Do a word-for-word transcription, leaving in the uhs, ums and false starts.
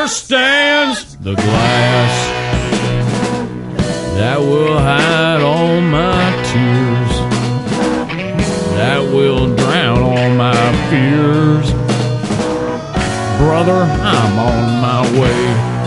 stands the glass that will hide all my tears, that will drown all my fears. Brother, I'm on my way.